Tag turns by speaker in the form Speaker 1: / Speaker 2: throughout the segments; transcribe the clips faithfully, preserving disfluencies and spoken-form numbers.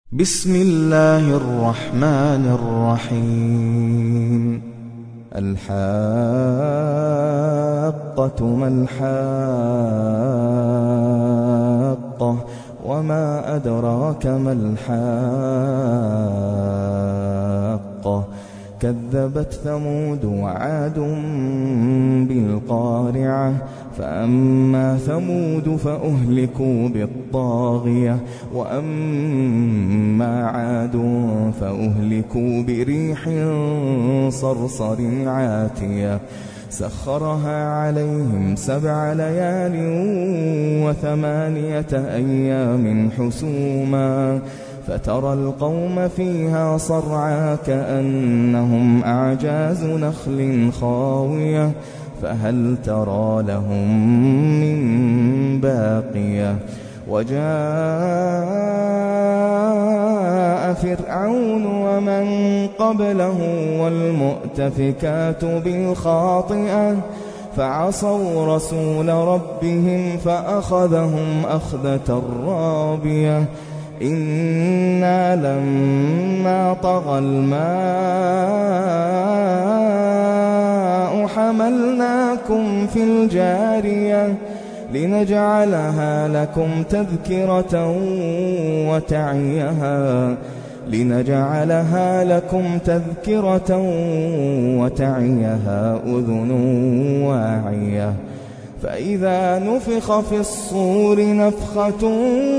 Speaker 1: بسم الله الرحمن الرحيم. الحاقة ما الحاقة وما أدراك ما الحاقة كذبت ثمود وعاد بالقارعة فأما ثمود فأهلكوا بالطاغية وأما عاد فأهلكوا بريح صرصر عاتية سخرها عليهم سبع ليال وثمانية أيام حسوما فترى القوم فيها صرعى كأنهم أعجاز نخل خاوية فهل ترى لهم من باقية وجاء فرعون ومن قبله والمؤتفكات بالخاطئة فعصوا رسول ربهم فأخذهم أخذة رابية إنا لما طغى الماء حملناكم في الجارية لنجعلها لكم تذكرة وتعيها لنجعلها لكم تذكرة وتعيها أذن واعية فإذا نفخ في الصور نفخة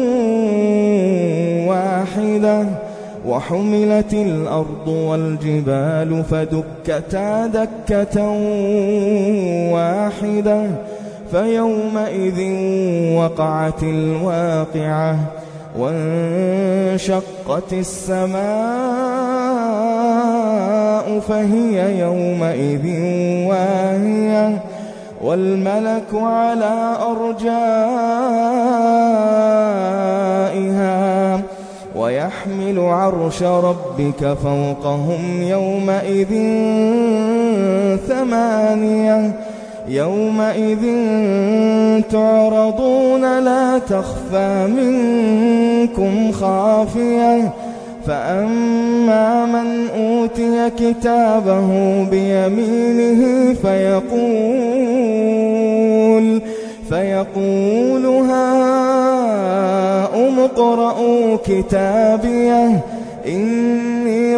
Speaker 1: واحدة وحملت الأرض والجبال فدكتا دكة واحدة فيومئذ وقعت الواقعة وانشقت السماء فهي يومئذ واهية والملك على أرجائها ويحمل عرش ربك فوقهم يومئذ ثمانية يومئذ تعرضون لا تخفى منكم خافية فأما من أوتي كتابه بيمينه فيقول فيقول هاؤم اقرءوا كتابيه إني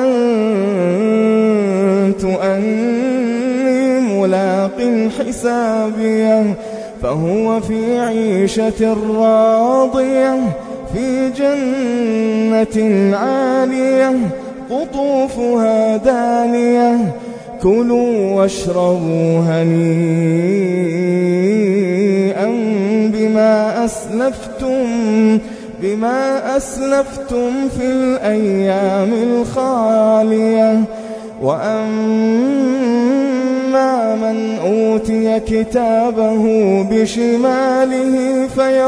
Speaker 1: ظننت أني ملاق حسابيه فهو في عيشة راضية في جنة عالية قطوفها دانية كلوا واشربوا هنيئا بما أسلفتم بما أسلفتم في الأيام الخالية وأما من أوتي كتابه بشماله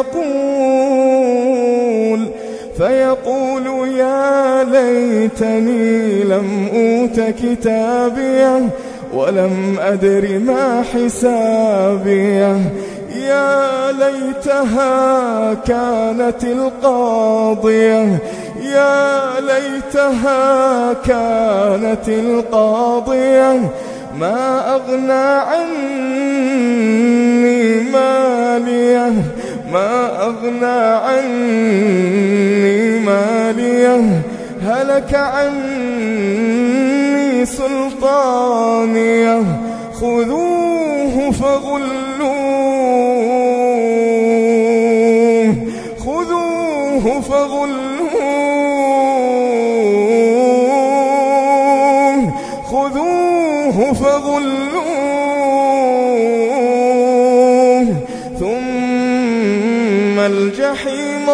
Speaker 1: فيقول فيقول يا ليتني لم أوت كتابيه ولم أدر ما حسابيه يا ليتها كانت القاضية يا ليتها كانت القاضية ما أغنى عني ماليه ما أغنى عني ماليه هلك عني سلطانيه خذوه فغلوه خذوه فغلوه خذوه فغلوه ثم الجحيم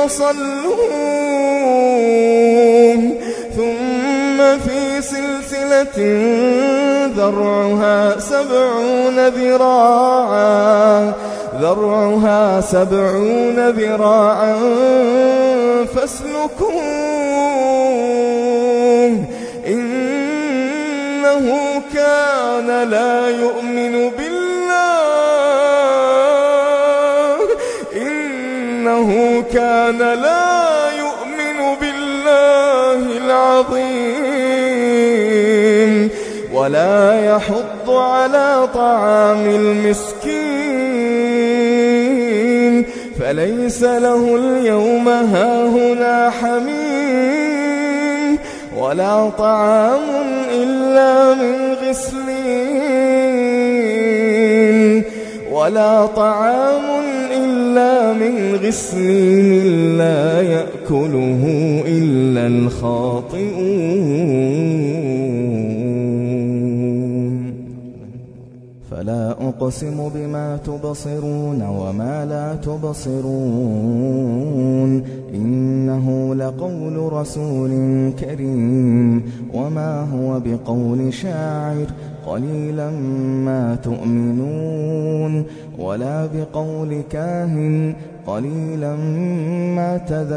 Speaker 1: صلوه ثم في سلسلة ذرعها سبعون ذراعا ذرعها سبعون ذراعا فاسلكوه إنه كان لا يؤمن بالله إنه كان لا يؤمن بالله عظيم ولا يحض على طعام المسكين فليس له اليوم هاهنا حميم ولا طعام إلا من غسلين ولا طعام إلا من غسلين لا يأكله إلا الخاطئون فلا أقسم بما تبصرون وما لا تبصرون إنه لقول رسول كريم وما هو بقول شاعر قليلا ما تؤمنون ولا بقول كاهن قليلا ما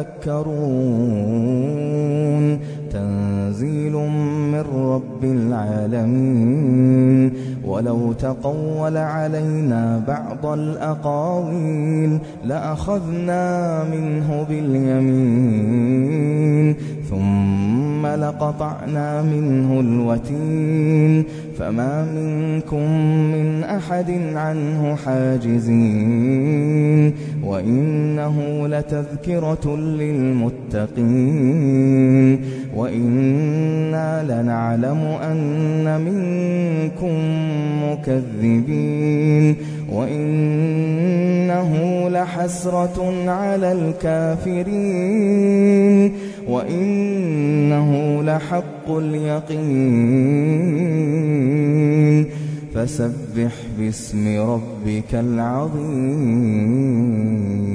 Speaker 1: تذكرون تنزيل من رب العالمين ولو تقول علينا بعض الأقاويل لأخذنا منه باليمين ثم لقطعنا منه الوتين فما منكم من أحد عنه حاجزين وإنه لتذكرة للمتقين وإنا لنعلم أن منكم مكذبين وإنه لحسرة على الكافرين وإنه لحق اليقين فسبح باسم ربك العظيم.